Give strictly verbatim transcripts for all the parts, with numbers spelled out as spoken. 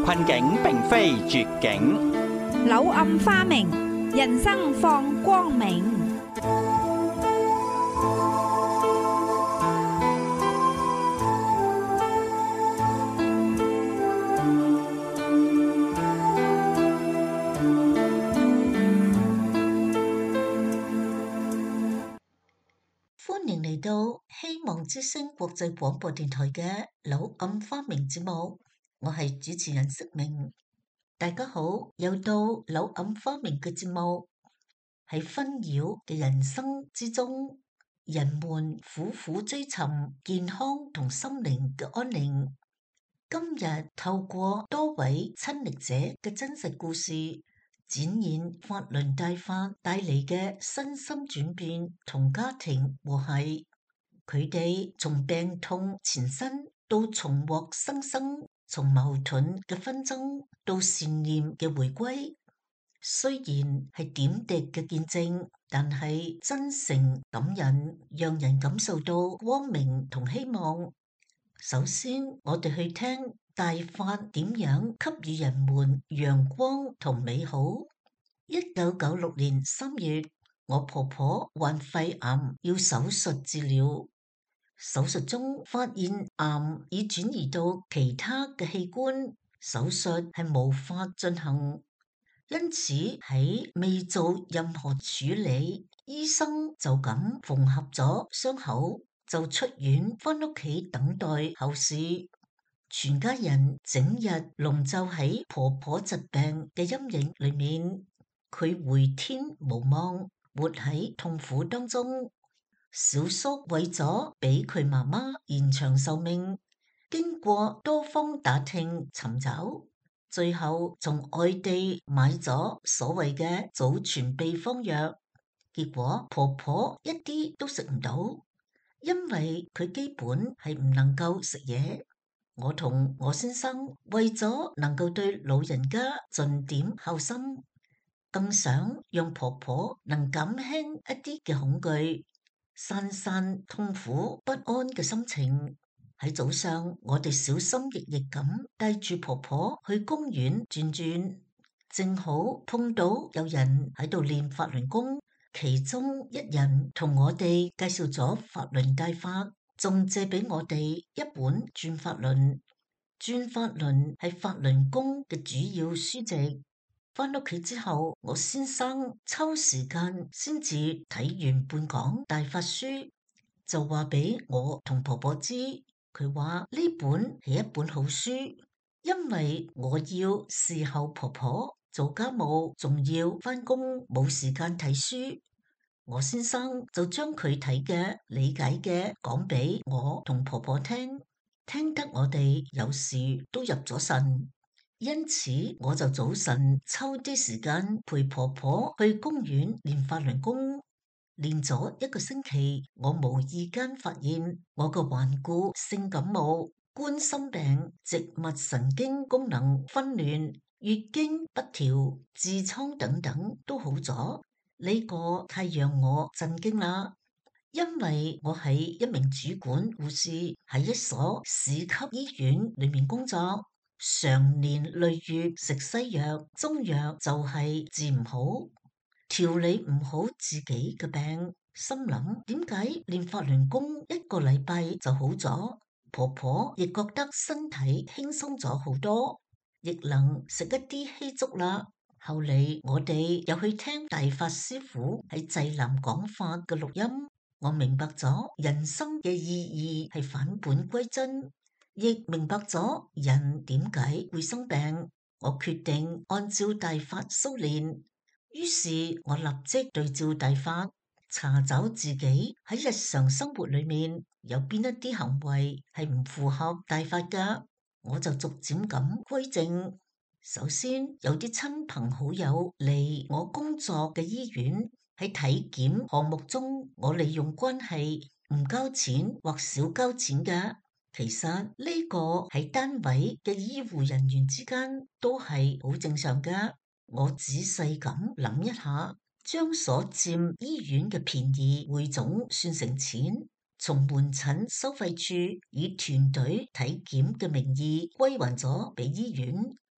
困境並非絕境， 柳暗花明，人生放光明。 歡迎嚟到希望之聲國際廣播電台嘅柳暗花明節目，我係主持人釋明。大家好，又到柳暗花明嘅節目。喺紛擾嘅人生之中，人們苦苦追尋健康同心靈嘅安寧。今日透過多位親歷者嘅真實故事，展現法輪大法帶嚟嘅身心轉變同家庭和諧。佢哋從病痛纏身到重獲新生，從矛盾嘅紛爭到善念嘅回歸。雖然係點滴嘅見證，但係真誠感人，讓人感受到光明同希望。首先，我哋去聽大法點樣給予人們陽光同美好。一九九六年三月，我婆婆患肺癌要手術治療，手術中發現癌已轉移到其他嘅器官，手術係無法進行。因此喺未做任何處理，醫生就咁縫合咗傷口，就出院返屋企等待後事。全家人整日籠罩喺婆婆疾病嘅陰影裏面，佢回天無望，活喺痛苦當中。小叔為咗俾佢媽媽延長壽命，經過多方打聽尋找，最後從外地買咗所謂嘅祖傳秘方藥，結果婆婆一啲都食唔到，因為佢基本係唔能夠食嘢。我同我先生為咗能夠對老人家盡點孝心，更想讓婆婆能減輕一啲嘅恐懼，散散痛苦不安嘅心情。喺早上，我哋小心翼翼咁帶住婆婆去公園轉轉，正好碰到有人喺度練法輪功，其中一人同我哋介紹咗法輪大法，仲借俾我哋一本轉法輪。轉法輪係法輪功嘅主要書籍。返屋企之後，我先生抽時間先至睇完半講大法書，就話俾我同婆婆知。佢話呢本係一本好書，因為我要侍候婆婆做家務，仲要返工，冇時間睇書。我先生就將佢睇嘅、理解嘅講俾我同婆婆聽，聽得我哋有時都入咗神。因此我就早晨抽啲時間陪婆婆去公園練法輪功。練咗一個星期，我無意間發現我個頑固性感冒、冠心病、植物神經功能紊亂、月經不調、痔瘡等等都好咗。呢個太讓我震驚啦，因為我係一名主管護士，喺一所市級醫院裏面工作，常年累月食西藥、中藥就係治唔好。調理唔好自己嘅病，心諗點解練法輪功一個禮拜就好咗？婆婆亦覺得身體輕鬆咗好多，亦能食一啲稀粥啦。後嚟我哋又去聽大法師父喺濟南講法嘅錄音，我明白咗人生嘅意義係返本歸真，亦明白咗人點解會生病。我決定按照大法修煉。於是我立即對照大法，查找自己喺日常生活裏面有邊一啲行為係唔符合大法㗎，我就逐漸咁歸正。首先有啲親朋好友嚟我工作嘅醫院，喺體檢項目中，我利用關係唔交錢或少交錢㗎。其實呢個喺單位嘅醫護人員之間都係好正常㗎。我仔細咁諗一下，將所佔醫院嘅便宜匯總算成錢，從門診收費處以團隊體檢嘅名義歸還咗俾醫院。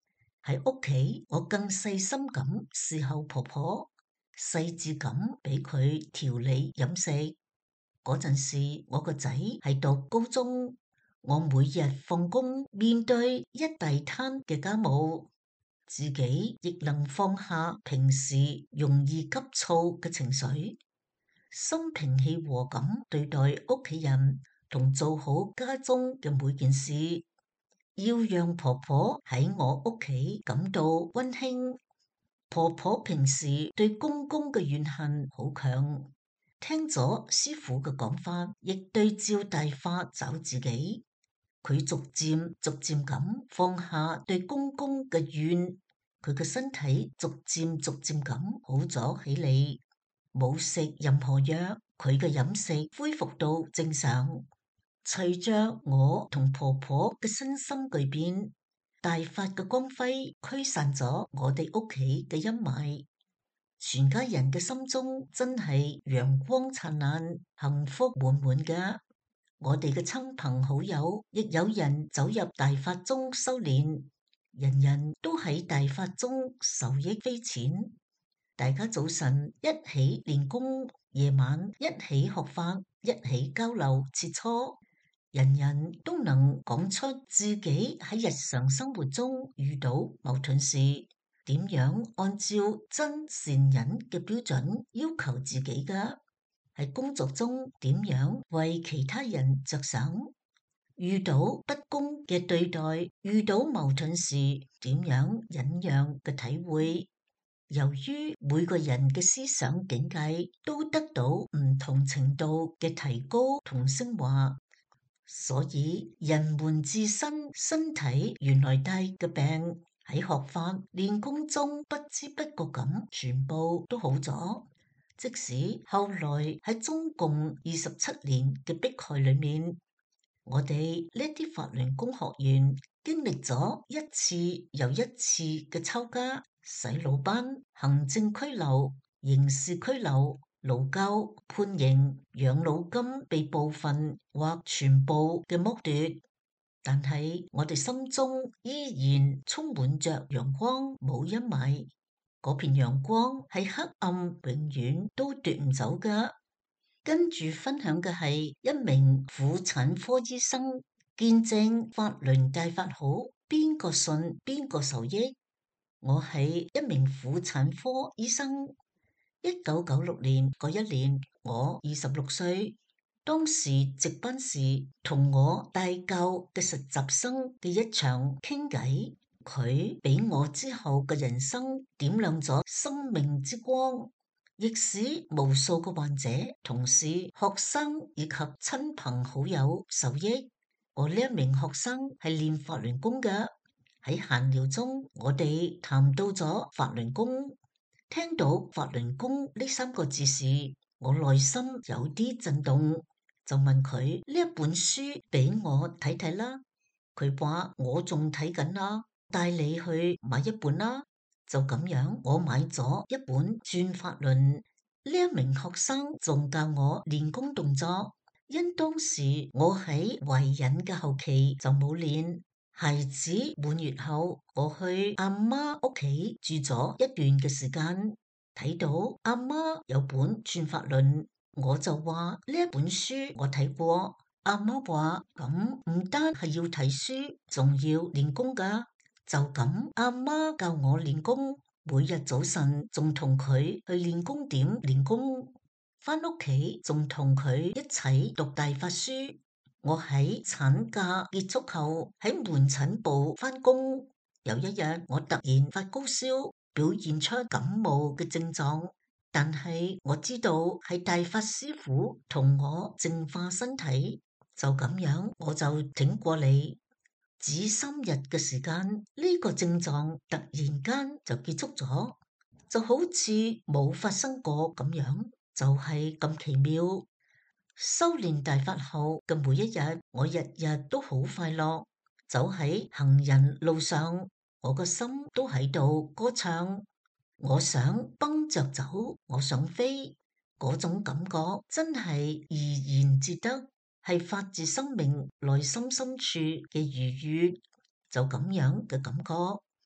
喺屋企，我更細心咁侍候婆婆，細緻咁俾佢調理飲食。嗰陣時，我個仔係讀高中，我每日放工面對一大攤嘅家務，自己亦能放下平時容易急躁嘅情緒，心平氣和咁對待屋企人，同做好家中嘅每件事。要讓婆婆喺我屋企感到溫馨。婆婆平時對公公嘅怨恨好強，聽咗師傅嘅講法，亦對照大法找自己。佢逐漸逐漸咁放下對公公嘅怨，佢嘅身體逐漸逐漸咁好咗起嚟，冇食任何藥，佢嘅飲食恢復到正常。隨着我同婆婆嘅身心巨變，大法嘅光輝驅散咗我哋屋企嘅陰霾，全家人嘅心中真係陽光燦爛、幸福滿滿㗎。我哋嘅親朋好友亦有人走入大法中修煉，人人都喺大法中受益匪淺。大家早晨一起練功，夜晚一起學法，一起交流切磋。人人都能講出自己喺日常生活中遇到矛盾時，點樣按照真善忍嘅標準要求自己㗎？喺工作中點樣為其他人着想？遇到不公嘅對待，遇到矛盾時點樣忍讓嘅體會？由於每個人嘅思想境界都得到唔同程度嘅提高同升華，所以人們自身身體原來帶嘅病喺學法練功中不知不覺咁全部都好咗。即使後來喺中共二十七年嘅迫害裏面，我哋呢啲法輪功學員經歷咗一次又一次嘅抄家、洗腦班、行政拘留、刑事拘留、勞教、判刑、養老金被部分或全部嘅剝奪，但係我哋心中依然充滿着陽光，冇陰霾。嗰片陽光係黑暗，永遠都奪唔走㗎。跟住分享嘅係一名婦產科醫生見證法輪大法好，邊個信邊個受益。我係一名婦產科醫生，一九九六年嗰一年我二十六歲，當時值班時同我帶教嘅實習生嘅一場傾偈，佢俾我之後嘅人生點亮咗生命之光，亦使無數個患者、同事、學生以及親朋好友受益。我呢一名學生係練法輪功嘅，喺閒聊中我哋談到咗法輪功，聽到法輪功呢三個字時，我內心有啲震動，就問佢呢一本書俾我睇睇啦。佢話我仲睇緊啦，帶你去買一本啦。就咁樣，我買咗一本《轉法輪》。呢一名學生仲教我練功動作，因當時我喺懷孕嘅後期就冇練。孩子滿月後，我去阿媽屋企住咗一段嘅時間，睇到阿媽有本《轉法輪》，我就話呢一本書我睇過。阿媽話咁唔單係要睇書，仲要練功㗎。就咁，阿媽教我練功，每日早晨仲同佢去練功點練功，返屋企仲同佢一齊讀大法書。我喺產假結束後喺門診部返工，有一日我突然發高燒，表現出感冒嘅症狀，但係我知道係大法師父同我淨化身體。就咁樣，我就挺過嚟，只三日嘅時間，呢個症狀突然間就結束咗，就好似冇發生過咁樣，就係咁奇妙。修煉大法後嘅每一日，我日日都好快樂，走喺行人路上，我個心都喺度歌唱。我想蹦着走，我想飛，嗰種感覺真係怡然自得。係發自生命內心深處嘅愉悅，就咁樣嘅感覺。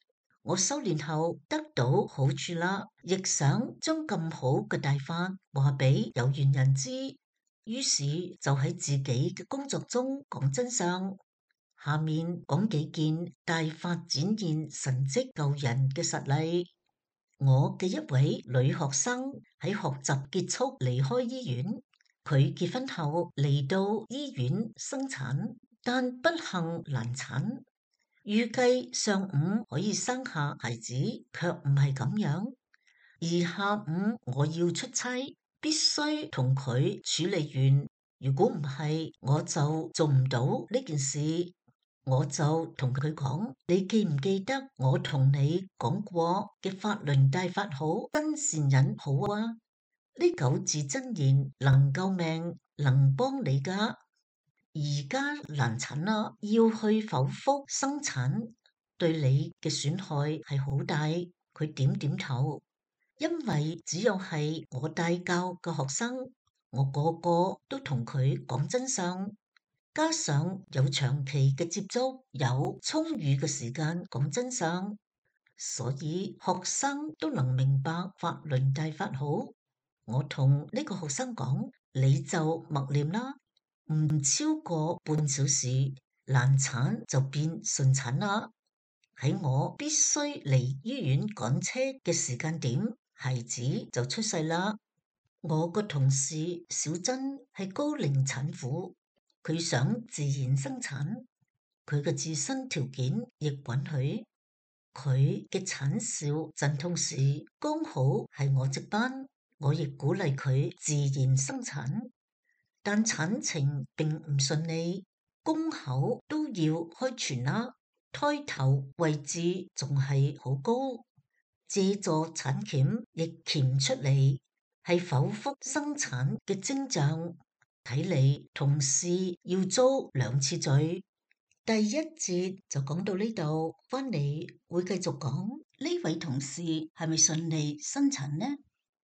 我修煉後得到好處啦，亦想將咁好嘅大法話俾有緣人知，於是就喺自己嘅工作中講真相。下面講幾件大法展現神蹟救人嘅實例。我嘅一位女學生喺學習結束離開醫院，佢結婚後嚟到醫院生產，但不幸難產。預計上午可以生下孩子，卻唔係咁樣。而下午我要出差，必須同佢處理完。如果唔係，我就做唔到呢件事。我就同佢講：你記唔記得我同你講過嘅法輪大法好，真善忍好啊？呢九字真言能救命，能幫你㗎。而家難產啦，要去剖腹生產，對你嘅損害係好大。佢點點頭，因為只有係我帶教嘅學生，我個個都同佢講真相，加上有長期嘅接觸，有充裕嘅時間講真相，所以學生都能明白法輪大法好。我同呢個學生講，你就默念啦。唔超過半小時，難產就變順產啦。喺我必須離醫院趕車嘅時間點，孩子就出世啦。我個同事小珍係高齡產婦，佢想自然生產，佢嘅自身條件亦允許。佢嘅產兆陣痛時剛好係我值班，我亦鼓勵佢自然生產。但產程並唔順利，宮口都要開全啦，胎頭位置仲係好高，借助產鉗亦鉗唔出嚟，係剖腹生產嘅徵象。睇嚟同事要遭兩次罪。第一節就講到呢度，翻嚟會繼續講呢位同事係咪順利生產呢？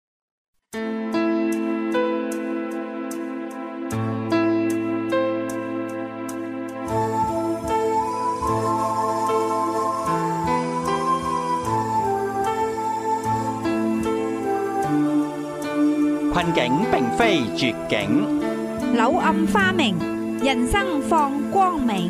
困境並非絕境， 柳暗花明，人生放光明。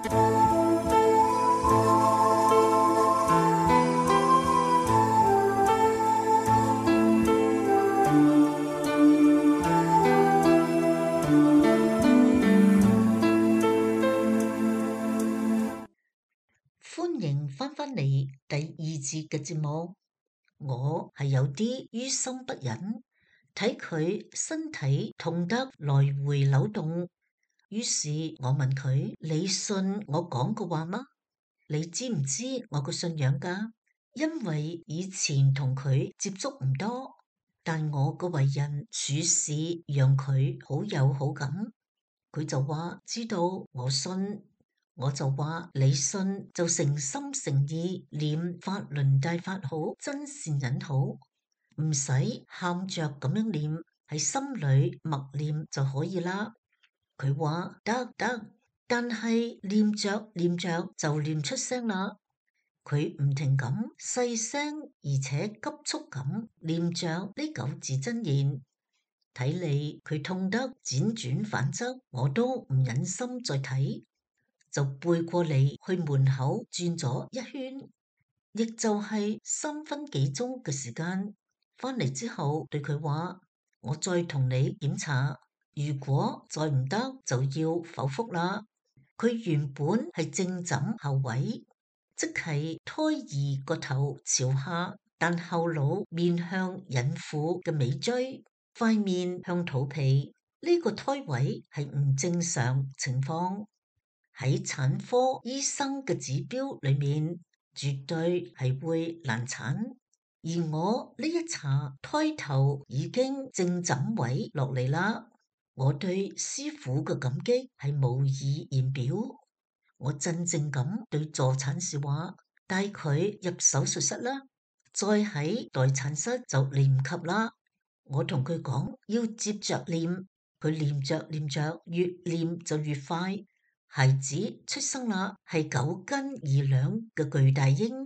歡迎翻返嚟第二節嘅節目。我係有啲於心不忍，睇佢身體痛得來回扭動，於是我問佢：你信我講嘅話嗎？你知唔知我個信仰㗎？因為以前同佢接觸唔多，但我個為人處事讓佢好有好感。佢就話知道我信，我就話你信就誠心誠意念法輪大法好，真善忍好。唔使喊着咁樣念，喺心裏默念就可以啦。佢話得得，但係念着念着就念出聲啦。佢唔停咁細聲而且急速咁念着呢九字真言，睇嚟佢痛得輾轉反側，我都唔忍心再睇，就背過嚟去門口轉咗一圈，亦就係三分幾鐘嘅時間。翻嚟之後對佢話：我再同你檢查，如果再唔得就要剖腹啦。佢原本係正枕後位，即係胎兒個頭朝下，但後腦面向孕婦嘅尾椎，塊面向肚皮。呢個胎位係唔正常情況，喺產科醫生嘅指標裏面絕對係會難產。而我呢一查，胎頭已經正枕位落嚟啦。我對師傅嘅感激係無以言表。我鎮靜咁對助產士話：帶佢入手術室啦，再喺待產室就嚟唔及啦。我同佢講要接着念，佢念着念着，越念就越快。孩子出生啦，係九斤二兩嘅巨大嬰。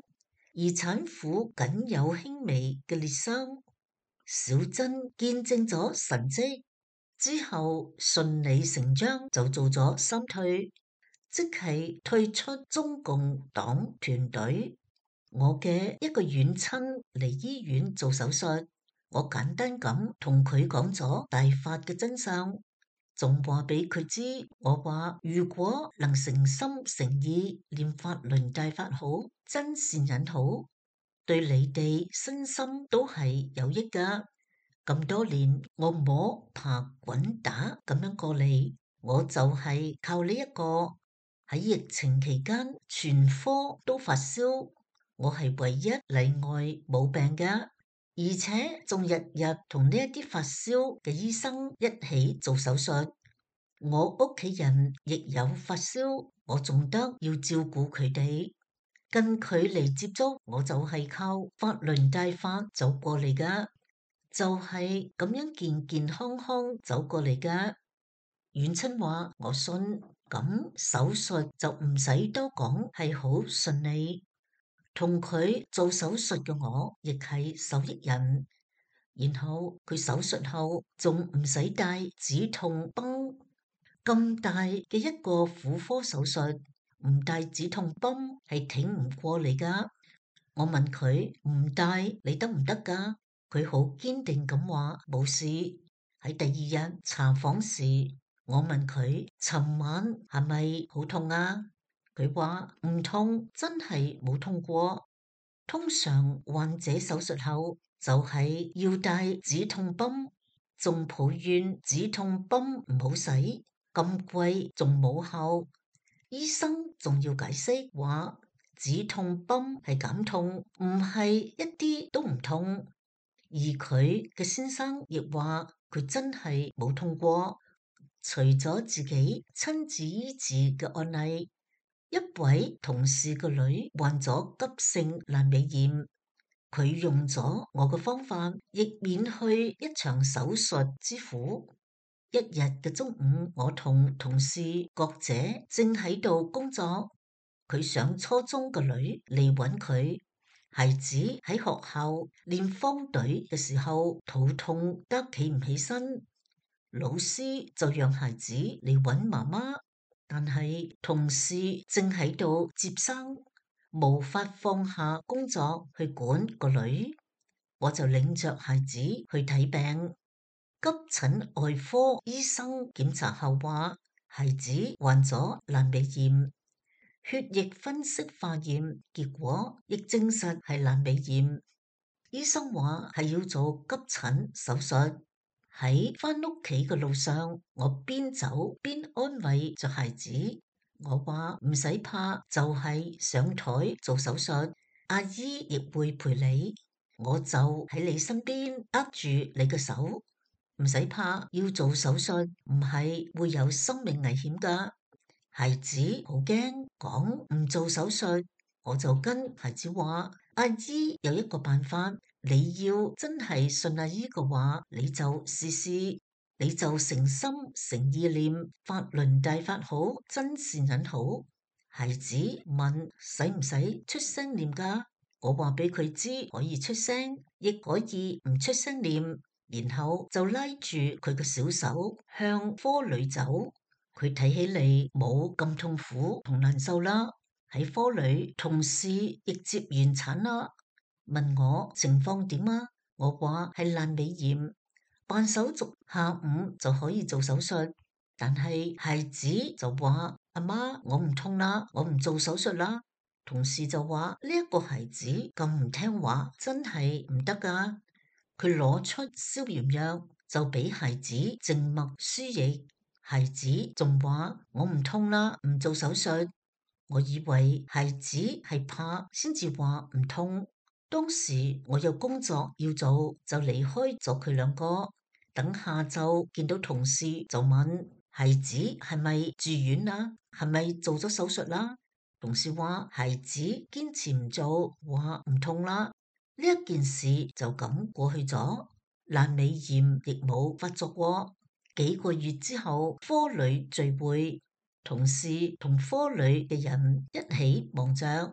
而產婦僅有輕微嘅裂傷。小珍見證咗神蹟之後，順理成章就做咗三退，即係退出中共黨團隊。我嘅一個遠親嚟醫院做手術，我簡單咁同佢講咗大法嘅真相，仲話俾佢知，我話如果能誠心誠意念法輪大法好，真善忍好，對你哋身心都係有益噶。咁多年我摸爬滾打咁樣過嚟，我就係靠呢一個。喺疫情期間全科都發燒，我係唯一例外冇病嘅，而且仲日日同呢一啲發燒嘅醫生一起做手術。我屋企人亦有發燒，我仲得要照顧佢哋。近距離接觸，我就係靠法輪大法走過嚟噶，就係咁樣健健康康走過嚟噶。遠親話我信，咁手術就唔使多講，係好順利。同佢做手術嘅我亦係受益人。然後佢手術後仲唔使帶止痛繃，咁大嘅一個婦科手術唔帶止痛繃係挺唔過嚟噶。我問佢唔帶你得唔得噶？佢好堅定咁話冇事。喺第二日查房時，我問佢尋晚係咪好痛啊？佢話唔痛，真係冇痛過。通常患者手術後就係要帶止痛繃，仲抱怨止痛繃唔好使，咁貴仲冇效。醫生仲要解釋話止痛繃係減痛，唔係一啲都唔痛。而佢嘅先生亦話佢真係冇痛過。除咗自己親自醫治嘅案例，一位同事個女患咗急性闌尾炎，佢用咗我嘅方法，亦免去一場手術之苦。一日嘅中午，我同同事郭姐正喺度工作，佢上初中嘅女嚟揾佢。孩子喺學校練方隊嘅時候肚痛得企唔起身。老師就讓孩子嚟揾媽媽，但係同事正喺度接生，無法放下工作去管個女，我就領着孩子去睇病。急診外科醫生檢查後話，孩子患咗闌尾炎，血液分析化驗結果亦證實係闌尾炎。醫生話係要做急診手術。喺返屋企嘅路上，我邊走邊安慰着孩子。我話唔使怕，就係上台做手術，阿姨亦會陪你。我就喺你身邊握住你嘅手，唔使怕。要做手術唔係會有生命危險噶。孩子好驚，講唔做手術，我就跟孩子話，阿姨有一個辦法。你要真係信阿姨嘅話，你就試試，你就誠心誠意念法輪大法好，真善忍好。孩子問使唔使出聲念噶？我話俾佢知可以出聲，亦可以唔出聲念，然後就拉住佢嘅小手向科裏走。佢睇起嚟冇咁痛苦同難受啦。喺科裏，同事亦接完產啦。問我情況點啊？我話係闌尾炎，辦手續下午就可以做手術。但係孩子就話阿媽，我唔痛啦，我唔做手術啦。同事就話呢一個孩子咁唔聽話，真係唔得噶。佢攞出消炎藥就俾孩子靜脈輸液，孩子仲話我唔痛啦，唔做手術。我以為孩子係怕先至話唔痛。當時我有工作要做，就離開咗佢兩個。等下晝見到同事就問孩子係咪住院啦？係咪做咗手術啦？同事話孩子堅持唔做，話唔痛啦。呢一件事就咁過去咗，闌尾炎亦冇發作過。幾個月之後，科裏聚會，同事同科裏嘅人一起忙着。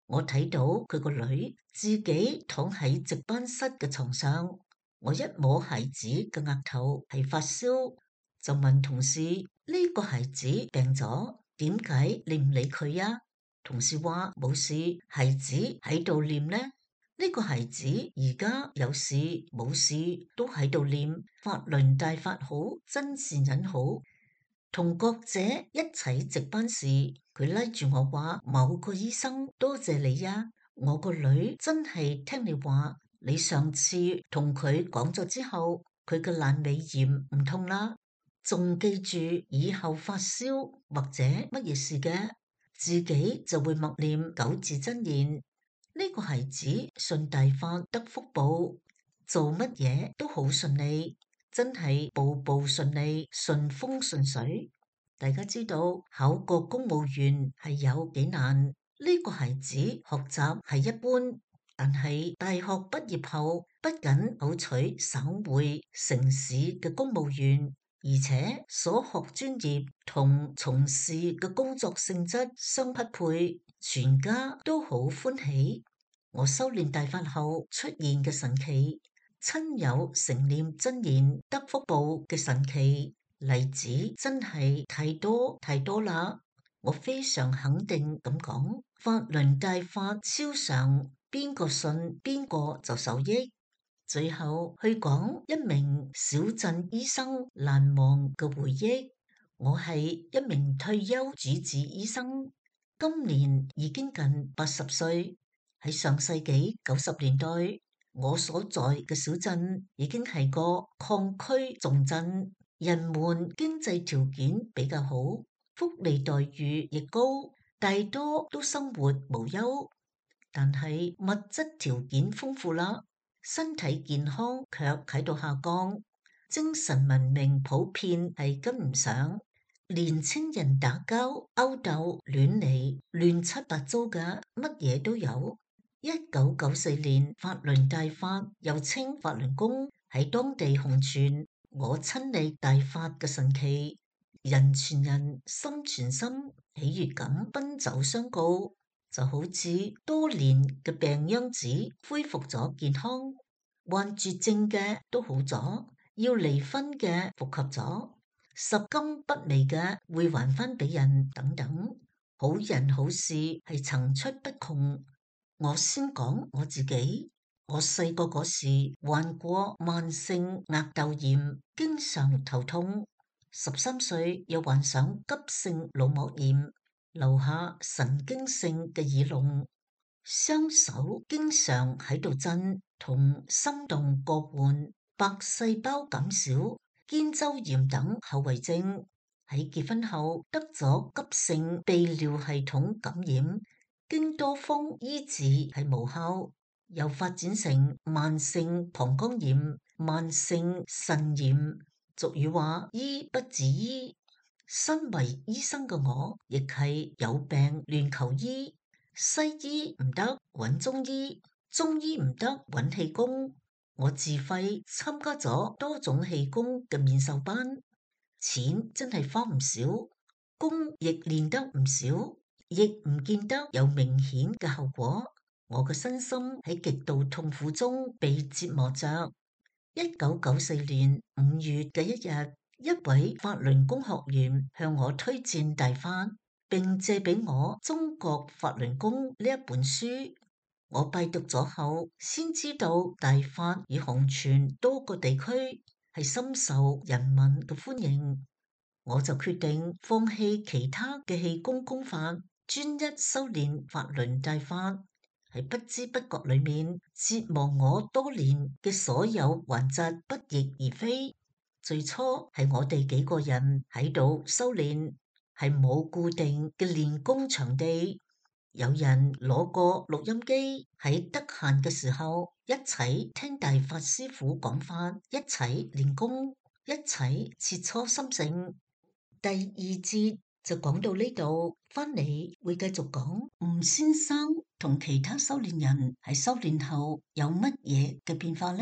我睇到佢個女自己躺喺值班室嘅床上，我一摸孩子嘅額頭係發燒，就問同事：呢個孩子病咗，點解你唔理佢呀？同事話冇事，孩子喺度念呢。呢個孩子而家有事冇事都喺度念法輪大法好，真善忍好。同覺者一齊值班時，佢拉住我話：某個醫生，多謝你呀！我個女真係聽你話，你上次同佢講咗之後，佢嘅闌尾炎唔痛啦，仲記住以後發燒或者乜嘢事嘅，自己就會默念九字真言。呢個孩子信大法得福報，做乜嘢都好順利，真係步步順利，順風順水。大家知道考個公務員係有幾難，呢個孩子學習係一般，但係大學畢業後不僅考取省會城市嘅公務員，而且所學專業同從事嘅工作性質相匹配，全家都好歡喜。我修煉大法後出現嘅神奇，親友承念真言得福報嘅神奇例子真係太多太多啦！我非常肯定咁講，法輪大法超常，邊個信邊個就受益。最後去講一名小鎮醫生難忘嘅回憶。我係一名退休主治醫生，今年已經近八十歲。喺上世紀九十年代，我所在嘅小鎮已經係個礦區重鎮，人們經濟條件比較好，福利待遇亦高，大多都生活無憂。但係物質條件豐富啦，身體健康卻喺度下降，精神文明普遍係跟唔上，年青人打交、毆鬥、亂嚟、亂七八糟嘅，乜嘢都有。一九九四年，法輪大法又稱法輪功喺當地紅傳，我親歷大法嘅神奇，人傳人，心傳心，喜悅感奔走相告，就好似多年嘅病秧子恢復咗健康，患絕症嘅都好咗，要離婚嘅復合咗，拾金不昧嘅會還翻俾人等等，好人好事係層出不窮。我先講我自己，我細個嗰時患過慢性額竇炎，經常頭痛。十三歲又患上急性腦膜炎，留下神經性嘅耳聾，雙手經常喺度震，同心動過緩，白細胞減少，肩周炎等後遺症。喺結婚後得咗急性泌尿系統感染。經多方醫治係無效，又發展成慢性膀胱炎、慢性腎炎。俗語話醫不治醫，身為醫生嘅我，亦係有病亂求醫。西醫唔得揾中醫，中醫唔得揾氣功。我自費參加咗多種氣功嘅面授班，錢真係花唔少，功亦練得唔少。亦唔見得有明顯嘅後果，我嘅身心喺極度痛苦中被折磨着。一九九四年五月嘅一日，一位法輪功學員向我推薦大法，並借俾我《中國法輪功》呢一本書。我拜讀咗後，先知道大法已紅傳多個地區，係深受人民嘅歡迎。我就決定放棄其他嘅氣功功法，專一修煉法輪大法。喺不知不覺裏面折磨我多年嘅所有頑疾不翼而飛。最初係我哋幾個人喺度修煉，係冇固定嘅練功場地，有人攞個錄音機，喺得閒嘅時候一齊聽大法師父講法，一齊練功，一齊切磋心性。第二節就講到呢度，翻嚟會繼續講吳先生同其他修煉人喺修煉後有乜嘢嘅變化呢？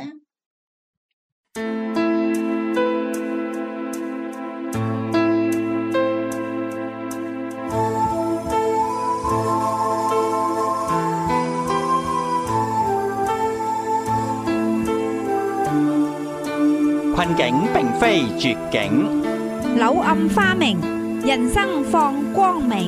困境並非絕境， 柳暗花明，人生放光明。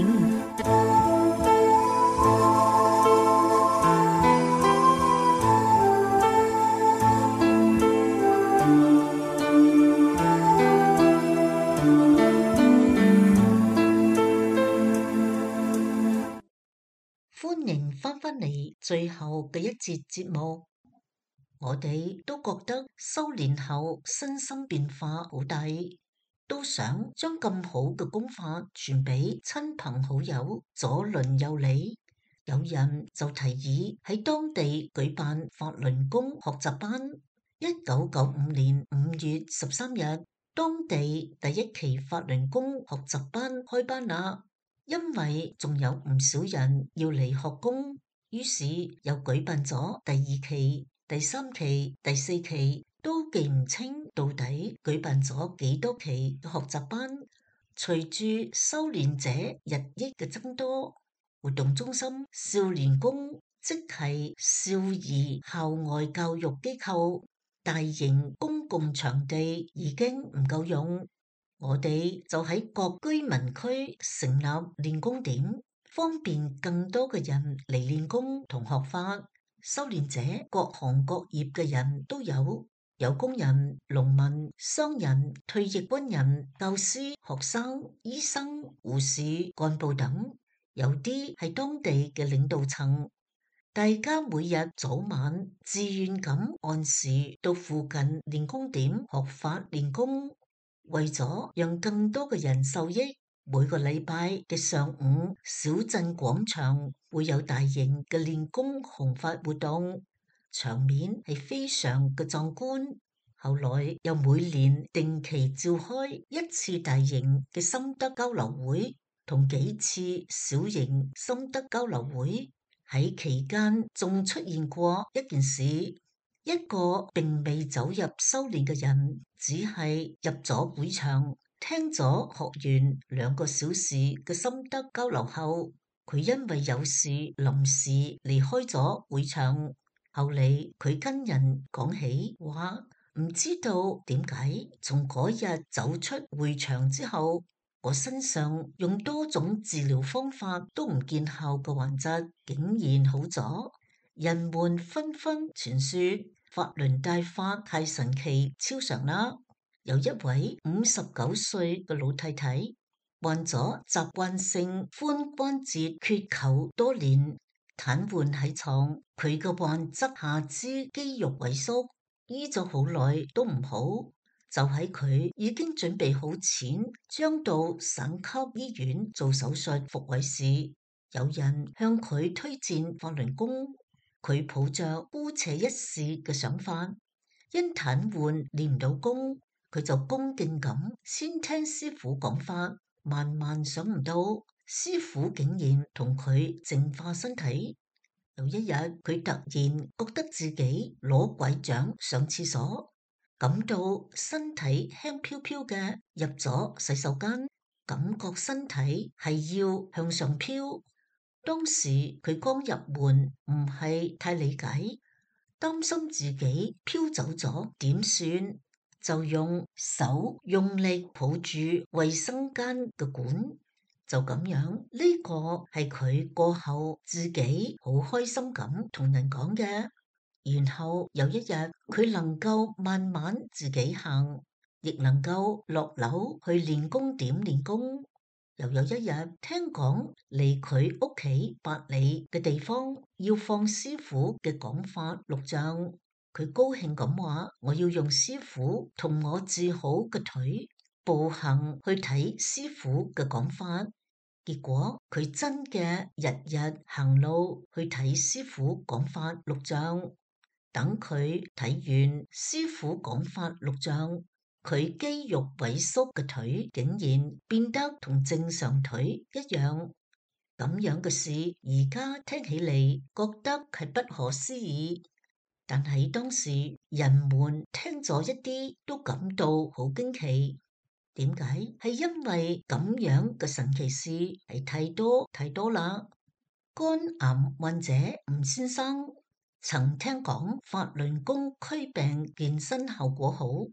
歡迎翻返嚟最後嘅一節節目。我哋都覺得修煉後身心變化好大，都想將咁好嘅功法傳俾親朋好友，左鄰右里。有人就提議喺當地舉辦法輪功學習班。一九九五年五月十三日，當地第一期法輪功學習班開班啦。因為仲有唔少人要嚟學功，於是又舉辦咗第二期、第三期、第四期，都記唔清到底舉辦咗幾多期嘅學習班。隨住修煉者日益嘅增多，活動中心少年宮即係少兒校外教育機構大型公共場地已經唔夠用，我哋就喺各居民區成立練功點，方便更多嘅人嚟練功同學法。修煉者各行各業嘅人都有，有工人、農民、商人、退役軍人、教師、學生、醫生、護士、幹部等，有啲係當地嘅領導層。大家每日早晚自願咁按時到附近練功點學法練功，為咗讓更多嘅人受益，每個禮拜嘅上午，小鎮廣場會有大型嘅練功弘法活動，場面係非常嘅壯觀。後來又每年定期召開一次大型嘅心得交流會，同幾次小型心得交流會。喺期間仲出現過一件事，一個並未走入修煉嘅人，只係入咗會場，聽咗學員兩個小時嘅心得交流後，佢因為有事臨時離開咗會場。後嚟佢跟人講起話，唔知道點解從嗰日走出會場之後，我身上用多種治療方法都唔見效嘅患疾竟然好咗，人們紛紛傳說法輪大法太神奇超常啦。有一位五十九歲嘅老太太患咗習慣性髖關節缺臼多年，癱瘓喺床，佢嘅患側下肢肌肉萎縮，醫咗好耐都唔好。就喺佢已經準備好錢，將到省級醫院做手術復位時，有人向佢推薦法輪功。佢抱着姑且一試嘅想法，因癱瘓練唔到功，佢就恭敬咁先聽師傅講法。萬萬想唔到，師傅竟然同佢淨化身體。有一日，佢突然覺得自己攞拐杖上廁所，感到身體輕飄飄嘅入咗洗手間，感覺身體係要向上飄。當時佢剛入門，唔係太理解，擔心自己飄走咗點算，就用手用力抱住衛生間嘅管，就咁樣。呢個係佢過後自己好開心咁同人講嘅。然後有一日，佢能夠慢慢自己行，亦能夠落樓去練功點練功。又有一日，聽講離佢屋企百里嘅地方要放師傅嘅講法錄像，佢高興咁話：我要用師傅同我治好嘅腿步行去睇師傅嘅講法。結果佢真嘅日日行路去睇師傅講法錄像。等佢睇完師傅講法錄像，佢肌肉萎縮嘅腿竟然變得同正常腿一樣。咁樣嘅事而家聽起嚟覺得係不可思議，但係當時人們聽咗一啲都感到好驚奇。點解？係因為咁樣嘅神奇事係太多太多啦。肝癌患者吳先生曾聽講法輪功驅病健身效果好，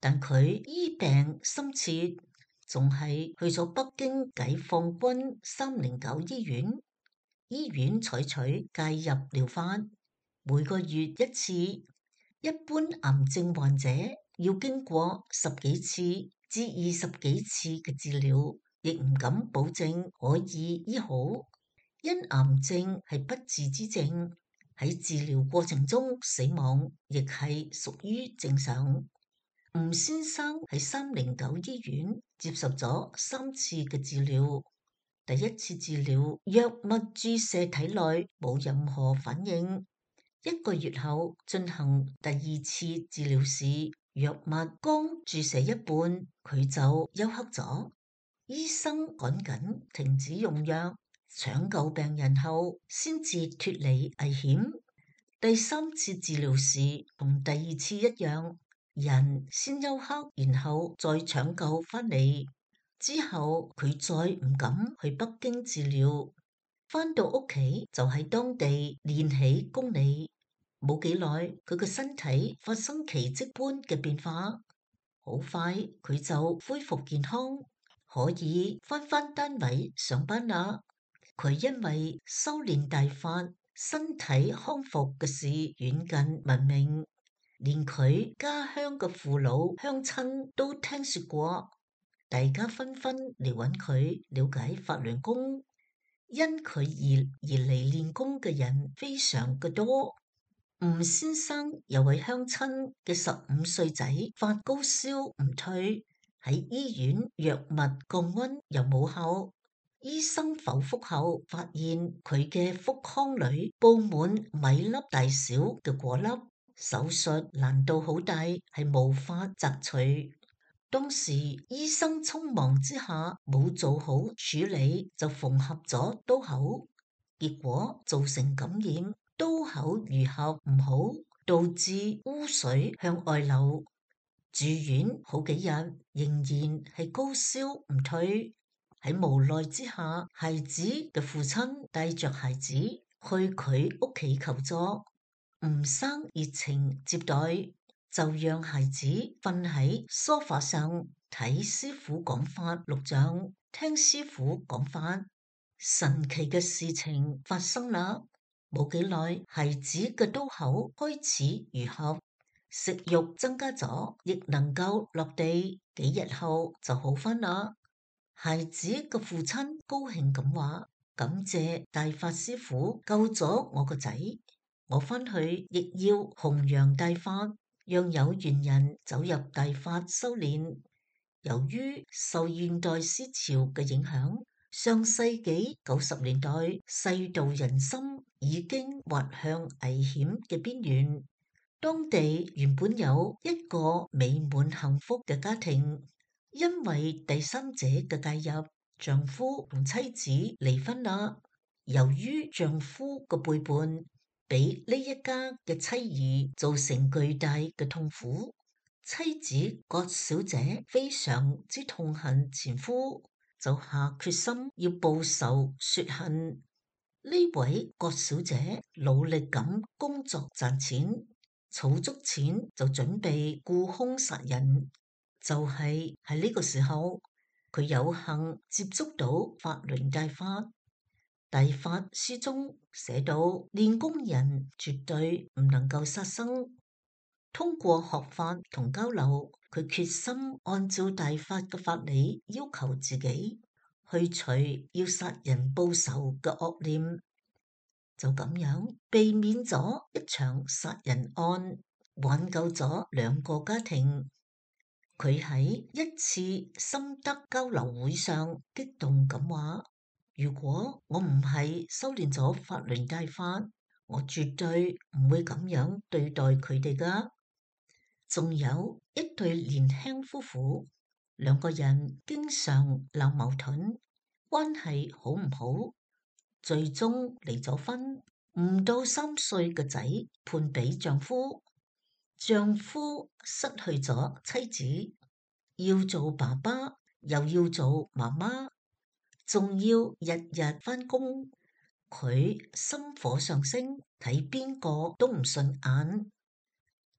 但佢醫病深切，仲係去咗北京解放軍三零九醫院，醫院採取介入療法，每個月一次。一般癌症患者要經過十幾次至二十幾次嘅治療，亦唔敢保證可以醫好，因癌症係不治之症，喺治療過程中死亡亦係屬於正常。吳先生喺三零九醫院接受咗三次嘅治療，第一次治療藥物注射體內冇任何反應。一個月後進行第二次治療時，藥物剛注射一半，佢就休克咗。醫生趕緊停止用藥，搶救病人後，先至脫離危險。第三次治療時同第二次一樣，人先休克，然後再搶救翻嚟。之後佢再唔敢去北京治療。返到屋企就喺當地練起功嚟，冇幾耐佢個身體發生奇蹟般嘅變化，好快佢就恢復健康，可以返返單位上班啦。佢因為修煉大法，身體康復嘅事遠近聞名，連佢家鄉嘅父老鄉親都聽說過，大家紛紛嚟揾佢了解法輪功。因佢而而嚟練功嘅人非常嘅多。吳先生有位鄉親嘅十五歲仔發高燒唔退，喺醫院藥物降溫又冇效，醫生剖腹後發現佢嘅腹腔裏布滿米粒大小嘅果粒，手術難度好大，係無法摘除。當時醫生匆忙之下冇做好處理，就縫合咗刀口，結果造成感染，刀口愈合唔好，導致污水向外流。住院好幾日，仍然係高燒唔退。喺無奈之下，孩子嘅父親帶着孩子去佢屋企求助，吳生熱情接待。就讓孩子瞓喺梳化上睇師傅講法錄像，聽師傅講法。神奇嘅事情發生啦！冇幾耐，孩子嘅刀口開始愈合，食慾增加咗，亦能夠落地。幾日後就好返啦。孩子嘅父親高興咁話：感謝大法師傅救咗我個仔，我返去亦要弘揚大法。讓有緣人走入大法修煉。由於受現代思潮嘅影響，上世紀九十年代世道人心已經滑向危險嘅邊緣。當地原本有一個美滿幸福嘅家庭，因為第三者嘅介入，丈夫同妻子離婚啦。由於丈夫嘅背叛，俾呢一家嘅妻兒造成巨大嘅痛苦，妻子郭小姐非常之痛恨前夫，就下決心要報仇雪恨。呢位郭小姐努力咁工作賺錢，儲足錢就準備雇兇殺人。就係喺呢個時候，佢有幸接觸到法輪大法。大法書中寫到，練功人絕對唔能夠殺生。通過學法同交流，佢決心按照大法嘅法理要求自己，去除要殺人報仇嘅惡念，就咁樣避免咗一場殺人案，挽救咗兩個家庭。佢喺一次心得交流會上激動咁話：如果我唔係修煉咗法輪大法，我絕對唔會咁樣對待佢哋噶。仲有一對年輕夫婦，兩個人經常鬧矛盾，關係好唔好，最終離咗婚。唔到三歲嘅仔判俾丈夫，丈夫失去咗妻子，要做爸爸又要做媽媽，仲要日日返工，佢心火上升，睇邊個都唔順眼。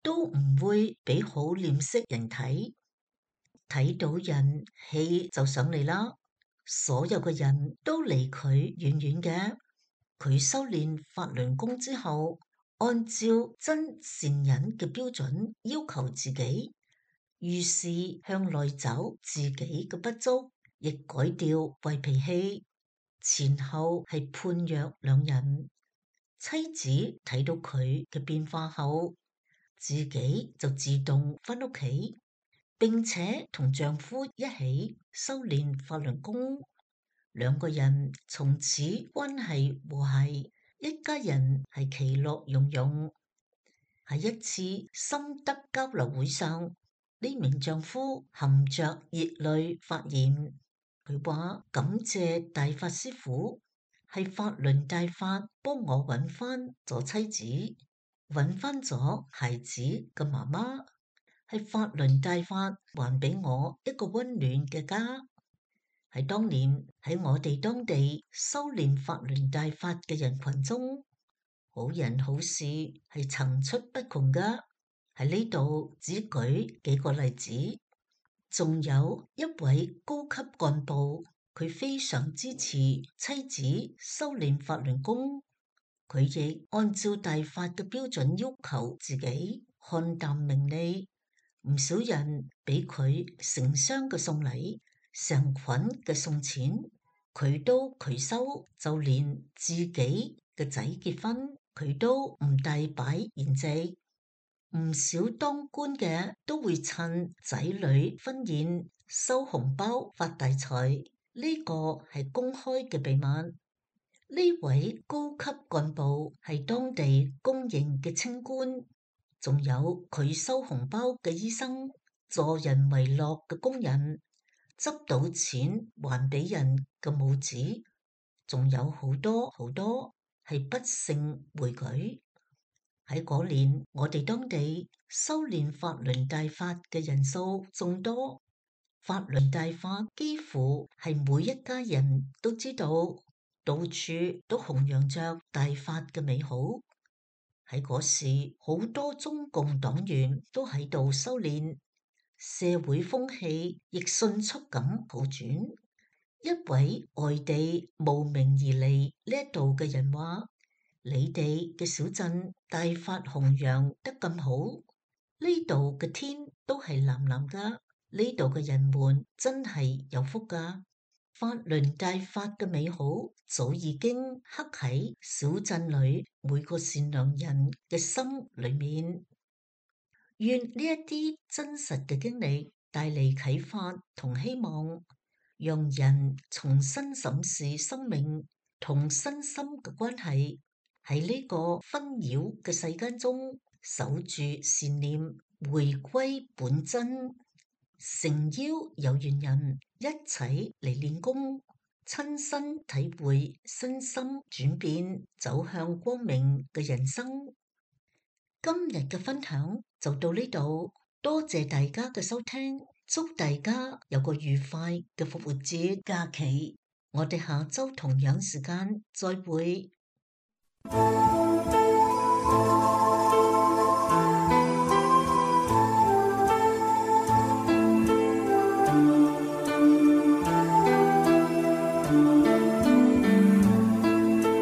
都唔會俾好臉色人睇，睇到人氣就上嚟啦。所有嘅人都離佢遠遠嘅。佢修煉法輪功之後，按照真善忍嘅標準要求自己，於是向內找自己嘅不足，亦改掉壞脾氣。前後係判若兩人。妻子睇到佢嘅變化後，自己就自動返屋企，並且同丈夫一起修煉法輪功。兩個人從此關係和諧，一家人係其樂融融。喺一次心得交流會上，呢名丈夫含着熱淚發言，佢話感謝大法師父，係法輪大法幫我揾翻咗妻子，揾翻咗孩子嘅媽媽，係法輪大法還俾我一個溫暖嘅家。喺當年喺我哋當地修煉法輪大法嘅人群中，好人好事係層出不窮噶。喺呢度只舉幾個例子，仲有一位高級幹部，佢非常支持妻子修煉法輪功，佢亦按照大法嘅標準要求自己，看淡名利，唔少人俾佢成箱嘅送禮，成捆嘅送錢，佢都拒收，就連自己嘅仔結婚，佢都唔大擺筵席。唔少當官嘅都會趁仔女婚宴收紅包發大財，呢個係公開嘅秘密。呢位高級幹部係當地公認嘅清官，仲有佢收紅包嘅醫生，助人為樂嘅工人，執到錢還俾人嘅母子，仲有好多好多係不勝枚舉。喺嗰年，我哋當地修煉法輪大法嘅人數眾多，法輪大法幾乎係每一家人都知道，到處都弘揚着大法嘅美好。喺嗰時，好多中共黨員都喺度修煉，社會風氣亦迅速咁好轉。一位外地慕名而嚟呢一度嘅人話：你哋嘅小鎮大法弘揚得咁好，呢度嘅天都係藍藍噶，呢度嘅人們真係有福噶。法輪大法嘅美好早已經刻喺小鎮裏每個善良人嘅心裏面。願呢一啲真實嘅經歷帶嚟啟發同希望，讓人重新審視生命同身心嘅關係，喺呢個紛擾嘅世間中守住善念，回歸本真，誠邀有緣人一齊嚟練功，親身體會身心轉變，走向光明嘅人生。今日嘅分享就到呢度，多謝大家嘅收聽，祝大家有個愉快嘅復活節假期。我哋下周同樣時間再會。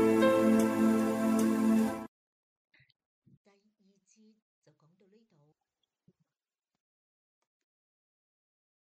第二節就講到呢度。